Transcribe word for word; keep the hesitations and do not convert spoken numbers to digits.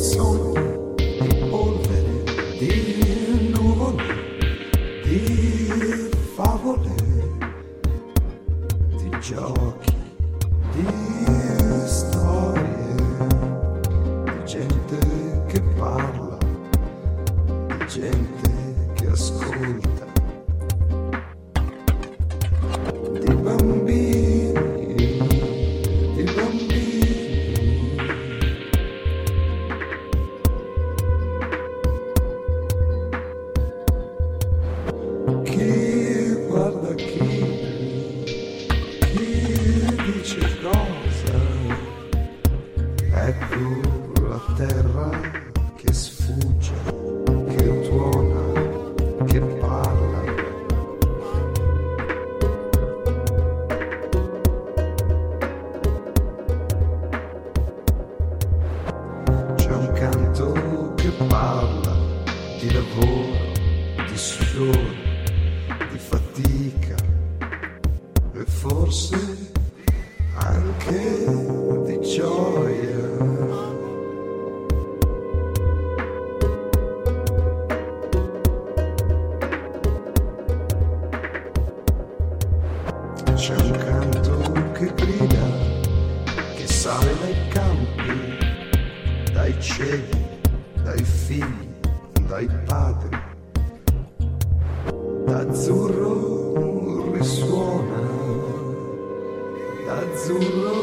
sogni, di polvere, di nuvole, di favole, di giochi, di storie, di gente che parla, di gente che ascolta, di bambini, di bambini. Chi guarda chi, chi dice cosa, ecco la terra che sfugge, che tuona, che parla. C'è un canto che parla di lavoro, di sudore, di fatica e forse anche di gioia. C'è un canto che grida, che sale dai campi, dai cieli, dai figli, dai padri. D'azzurro risuona, d'azzurro